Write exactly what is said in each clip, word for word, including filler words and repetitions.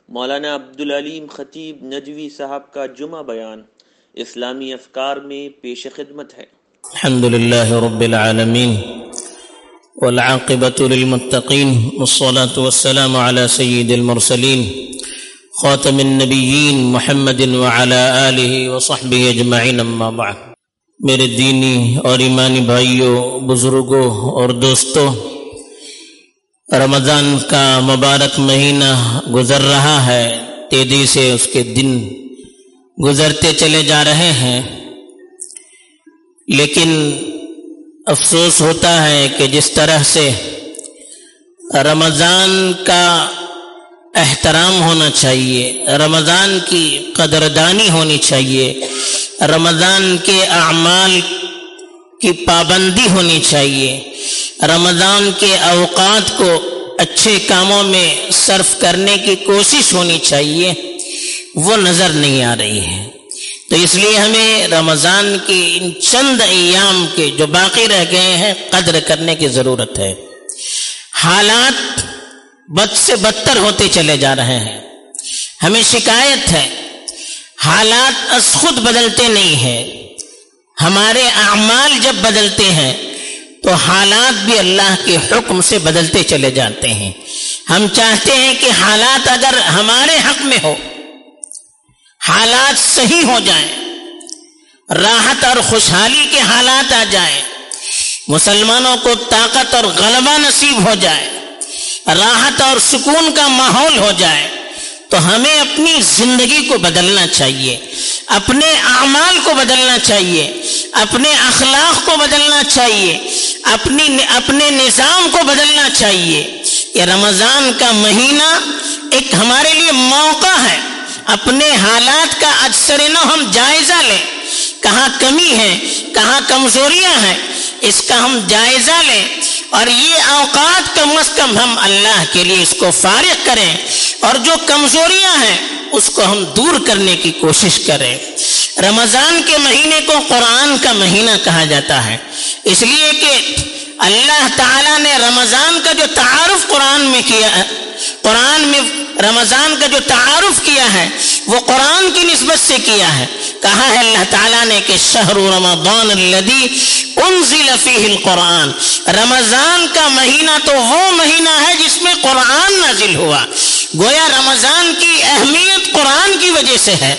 مولانا عبدالعلیم خطیب ندوی صاحب کا جمعہ بیان اسلامی افکار میں پیش خدمت ہے۔ الحمد للہ رب العالمین والعاقبۃ للمتقین والصلاة والسلام علی سید المرسلین خاتم النبیین محمد وعلی آلہ وصحبہ اجمعین، اما بعد۔ میرے دینی اور ایمانی بھائیوں، بزرگوں اور دوستوں، رمضان کا مبارک مہینہ گزر رہا ہے، تیزی سے اس کے دن گزرتے چلے جا رہے ہیں، لیکن افسوس ہوتا ہے کہ جس طرح سے رمضان کا احترام ہونا چاہیے، رمضان کی قدردانی ہونی چاہیے، رمضان کے اعمال کی پابندی ہونی چاہیے، رمضان کے اوقات کو اچھے کاموں میں صرف کرنے کی کوشش ہونی چاہیے، وہ نظر نہیں آ رہی ہے۔ تو اس لیے ہمیں رمضان کی ان چند ایام کے جو باقی رہ گئے ہیں قدر کرنے کی ضرورت ہے۔ حالات بد سے بدتر ہوتے چلے جا رہے ہیں، ہمیں شکایت ہے، حالات از خود بدلتے نہیں ہیں، ہمارے اعمال جب بدلتے ہیں تو حالات بھی اللہ کے حکم سے بدلتے چلے جاتے ہیں۔ ہم چاہتے ہیں کہ حالات اگر ہمارے حق میں ہو، حالات صحیح ہو جائیں، راحت اور خوشحالی کے حالات آ جائیں، مسلمانوں کو طاقت اور غلبہ نصیب ہو جائے، راحت اور سکون کا ماحول ہو جائے، تو ہمیں اپنی زندگی کو بدلنا چاہیے، اپنے اعمال کو بدلنا چاہیے، اپنے اخلاق کو بدلنا چاہیے، اپنی اپنے نظام کو بدلنا چاہیے۔ یہ رمضان کا مہینہ ایک ہمارے لیے موقع ہے، اپنے حالات کا اجسر نو ہم جائزہ لیں، کہاں کمی ہے، کہاں کمزوریاں ہیں، اس کا ہم جائزہ لیں، اور یہ اوقات کم از کم ہم اللہ کے لیے اس کو فارغ کریں، اور جو کمزوریاں ہیں اس کو ہم دور کرنے کی کوشش کریں۔ رمضان کے مہینے کو قرآن کا مہینہ کہا جاتا ہے، اس لیے کہ اللہ تعالیٰ نے رمضان کا جو تعارف قرآن میں کیا ہے، قرآن میں رمضان کا جو تعارف کیا ہے وہ قرآن کی نسبت سے کیا ہے۔ کہا ہے اللہ تعالیٰ نے کہ شہر رمضان الذی انزل فیہ القرآن، رمضان کا مہینہ تو وہ مہینہ ہے جس میں قرآن نازل ہوا۔ گویا رمضان کی اہمیت قرآن کی وجہ سے ہے،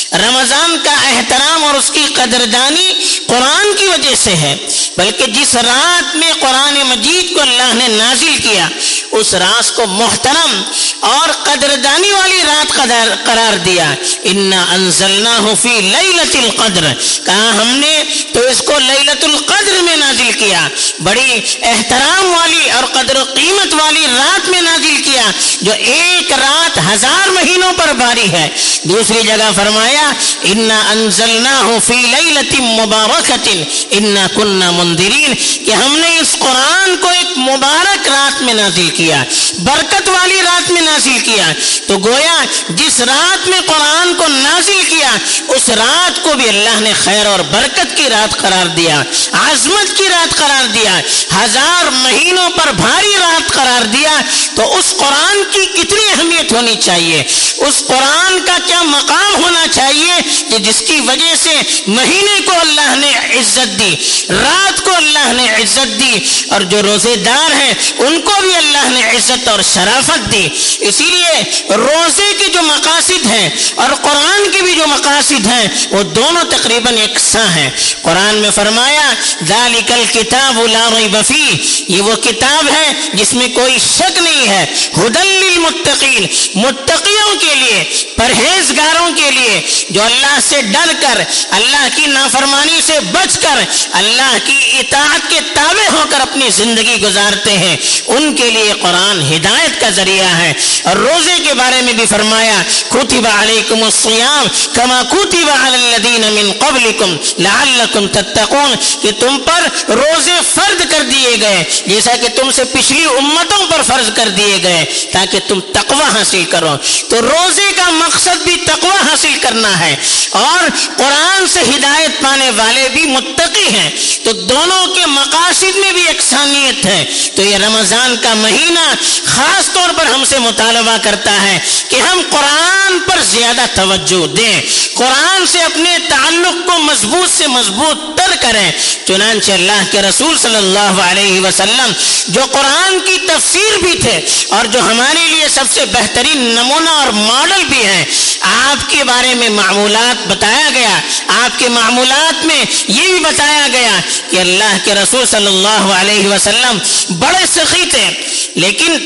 رمضان کا احترام اور اس کی قدردانی قرآن کی وجہ سے ہے، بلکہ جس رات میں قرآن مجید کو اللہ نے نازل کیا اس رات کو محترم اور قدردانی والی رات قرار دیا۔ انا انزلناہ فی لیلۃ القدر، کہا ہم نے تو اس کو لیلۃ القدر میں نازل کیا، بڑی احترام والی اور قدر و قیمت والی رات میں نازل کیا، جو ایک رات ہزار مہینوں پر بھاری ہے۔ دوسری جگہ فرمایا انا انزلناہ فی لیلۃ مبارکۃ انا کنا منذرین، کہ ہم نے اس قرآن کو ایک مبارک رات میں نازل کیا، برکت والی رات میں نازل کیا۔ تو گویا جس رات میں قرآن کو نازل کیا اس رات کو بھی اللہ نے خیر اور برکت کی رات قرار دیا، عظمت کی رات قرار دیا، ہزار مہینوں پر بھاری رات قرار دیا۔ تو اس قرآن کی کتنی اہمیت ہونی چاہیے، اس قرآن کا کیا مقام ہونا چاہیے کہ جس کی وجہ سے مہینے کو اللہ نے عزت دی، رات کو اللہ نے عزت دی، اور جو روزے دار ہیں ان کو بھی اللہ نے عزت اور شرافت دی۔ اسی لیے روزے کے جو مقاصد ہیں اور قرآن کے بھی جو مقاصد ہیں وہ دونوں تقریباً یکساں ہیں۔ قرآن میں فرمایا ذالک الکتاب لا ریب فیہ، یہ وہ کتاب ہے جس میں کوئی شک نہیں ہے، ھدی للمتقین، متقیوں کے لیے، پرہیزگاروں کے لیے، جو اللہ سے ڈر کر، اللہ کی نافرمانی سے بچ کر، اللہ کی اطاعت کے تابع ہو کر اپنی زندگی گزارتے ہیں، ان کے لیے قرآن ہدایت کا ذریعہ ہے۔ اور روزے کے بارے میں بھی فرمایا کتب علیکم الصیام کما کتب علی الذین من قبلکم لعلکم تتقون، کہ تم پر روزے فرض کر دیے گئے جیسا کہ تم سے پچھلی امتوں پر فرض کر دیے گئے تاکہ تم تم تقوی حاصل کرو. تو روزے کا مقصد بھی تقوی حاصل کرنا ہے اور قرآن سے ہدایت پانے والے بھی متقی ہیں. تو دونوں کے مقاصد میں بھی یکسانیت ہے. تو یہ رمضان کا مہینہ خاص طور پر ہم سے مطالبہ کرتا ہے کہ ہم قرآن پر زیادہ توجہ دیں, قرآن سے اپنے تعلق کو مضبوط سے مضبوط تر کریں. چنانچہ اللہ کے رسول صلی اللہ علیہ وسلم جو قرآن کی تفسیر بھی تھے اور جو ہمارے لیے سب سے بہترین نمونہ اور ماڈل بھی ہیں, آپ کے بارے میں معمولات بتایا گیا. آپ کے معمولات میں یہ بھی بتایا گیا کہ اللہ کے رسول صلی اللہ علیہ وسلم بڑے سخی تھے, لیکن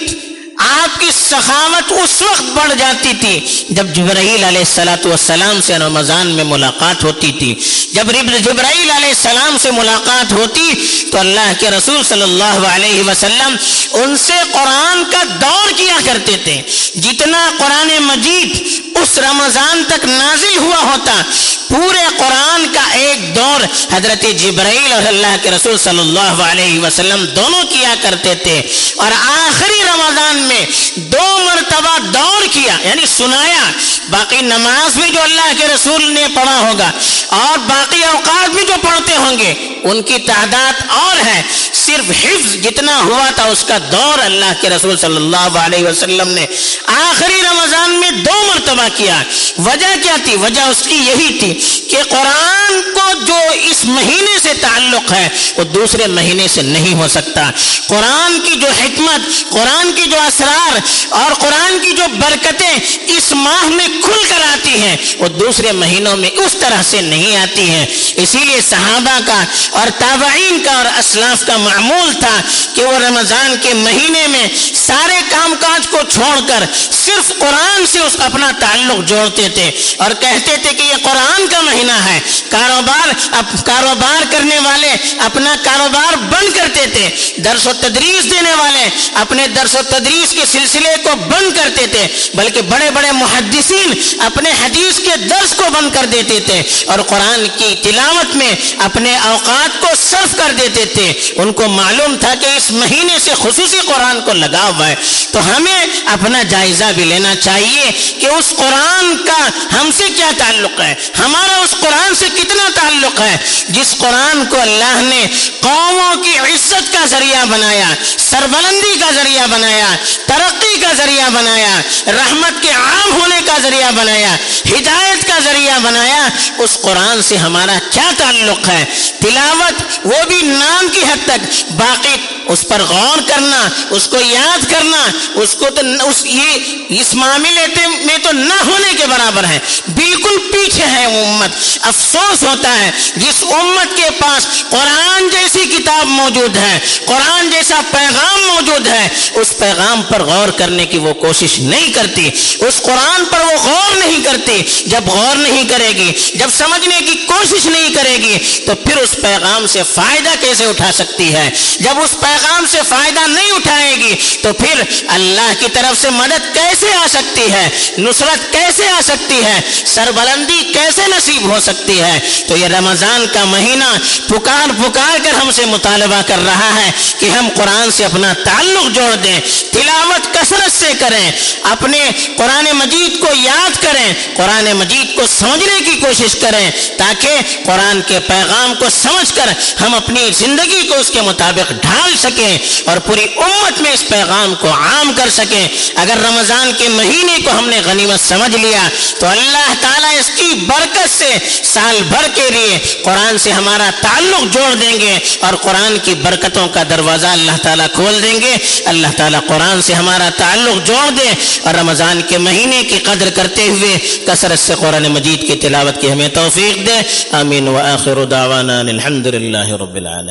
آپ کی سخاوت اس وقت بڑھ جاتی تھی جب جبرائیل علیہ الصلوۃ والسلام سے رمضان میں ملاقات ہوتی تھی. جب جبرائیل علیہ السلام سے ملاقات ہوتی تو اللہ کے رسول صلی اللہ علیہ وسلم ان سے قرآن کا دور کیا کرتے تھے. جتنا قرآن مجید اس رمضان تک نازل ہوا ہوتا, پورے قرآن کا ایک دور حضرت جبرائیل اور اللہ کے رسول صلی اللہ علیہ وسلم دونوں کیا کرتے تھے. اور آخری رمضان میں دو مرتبہ دور کیا, یعنی سنایا. باقی نماز بھی جو اللہ کے رسول نے پڑھا ہوگا اور باقی اوقات بھی جو پڑھتے ہوں گے ان کی تعداد اور ہے. صرف حفظ جتنا ہوا تھا اس کا دور اللہ کے رسول صلی اللہ علیہ وسلم نے آخری رمضان میں دو مرتبہ کیا. وجہ کیا تھی؟ وجہ اس کی یہی تھی کہ قرآن کو جو اس مہینے سے تعلق ہے وہ دوسرے مہینے سے نہیں ہو سکتا. قرآن کی جو حکمت, قرآن کی جو اسرار اور قرآن کی جو برکتیں اس ماہ میں کھل کر آتی ہیں وہ دوسرے مہینوں میں اس طرح سے نہیں آتی ہیں. اسی لیے صحابہ کا اور تابعین کا اور اسلاف کا معمول تھا کہ وہ رمضان کے مہینے میں سارے کام کاج کو چھوڑ کر صرف قرآن سے اس اپنا تعلق جوڑتے تھے اور کہتے تھے کہ یہ قرآن کا مہینہ ہے. کاروبار اب کاروبار کرنے والے اپنا کاروبار بند کرتے تھے, درس و تدریس دینے والے اپنے درس و تدریس کے سلسلے کو بند کرتے تھے, بلکہ بڑے بڑے محدثین اپنے حدیث کے درس کو بند کر دیتے تھے اور قرآن کی تلاوت میں اپنے اوقات کو صرف کر دیتے تھے. ان کو معلوم تھا کہ اس مہینے سے خصوصی قرآن کو لگا ہوا ہے. تو ہمیں اپنا جائزہ بھی لینا چاہیے کہ اس قرآن کا ہم سے کیا تعلق ہے, ہمارا اس قرآن سے کتنا تعلق ہے جس قرآن کو اللہ نے قوموں کی عزت کا ذریعہ بنایا, سربلندی کا ذریعہ بنایا, ترقی کا ذریعہ بنایا, رحمت کے عام ہونے کا ذریعہ بنایا, ہدایت کا ذریعہ بنایا. اس قرآن سے ہمارا کیا تعلق ہے؟ تلاوت وہ بھی نام کی حد تک, باقی اس پر غور کرنا, اس کو یاد کرنا, اس کو تو اس یہ اس معاملے میں تو نہ ہونے کے برابر ہے. بالکل پیچھے ہے وہ امت. افسوس ہوتا ہے جس امت کے پاس قرآن جیسی کتاب موجود ہے, قرآن جیسا پیغام موجود ہے, اس پیغام پر غور کرنے کی وہ کوشش نہیں کرتی, اس قرآن پر وہ غور نہیں کرتی. جب غور نہیں کرے گی, جب سمجھنے کی کوشش نہیں کرے گی تو پھر اس پیغام سے فائدہ کیسے اٹھا سکتی ہے؟ جب اس پیغام سے فائدہ نہیں اٹھائے گی تو پھر اللہ کی طرف سے مدد کیسے آ سکتی ہے, نصرت کیسے آ سکتی ہے, سربلندی کیسے نصیب ہو سکتی ہے؟ تو یہ رمضان کا مہینہ پکار پکار کر ہم سے مطالبہ کر رہا ہے کہ ہم قرآن سے اپنا تعلق جوڑ دیں, تلاوت کثرت سے کریں, اپنے قرآن مجید کو یاد کریں, قرآن مجید کو سمجھنے کی کوشش کریں تاکہ قرآن کے پیغام کو سمجھ کر ہم اپنی زندگی کو اس کے مطابق ڈھال سکیں اور پوری امت میں اس پیغام کو عام کر سکیں. اگر رمضان کے مہینے کو ہم نے غنیمت سمجھ لیا تو اللہ تعالیٰ اس کی برکت سے سال بھر کے لیے قرآن سے ہمارا تعلق جوڑ دیں گے اور قرآن کی برکتوں کا دروازہ اللہ تعالیٰ کھول دیں گے. اللہ تعالیٰ قرآن سے ہمارا تعلق جوڑ دے اور رمضان کے مہینے کی قدر کرتے ہوئے کثرت سے قرآن مجید کی تلاوت کی ہمیں توفیق دے. آمین. وآخر دعوانا الحمد للہ رب العالمین.